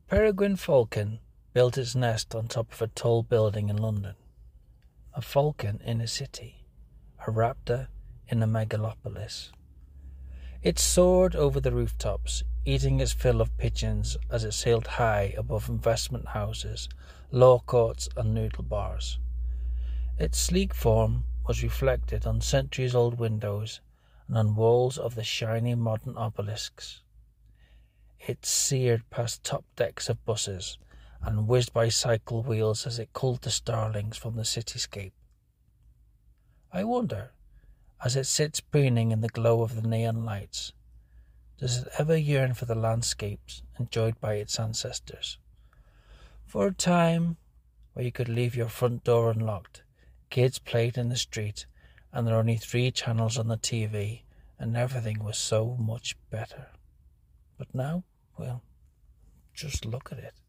Peregrine falcon built its nest on top of a tall building in London. A falcon in a city, a raptor in a megalopolis. It soared over the rooftops, eating its fill of pigeons as it sailed high above investment houses, law courts and noodle bars. Its sleek form was reflected on centuries-old windows and on walls of the shiny modern obelisks. It seared past top decks of buses and whizzed by cycle wheels as it culled the starlings from the cityscape. I wonder, as it sits preening in the glow of the neon lights, does it ever yearn for the landscapes enjoyed by its ancestors? For a time where you could leave your front door unlocked, kids played in the street, and there were only 3 channels on the TV, and everything was so much better. But now, well, just look at it.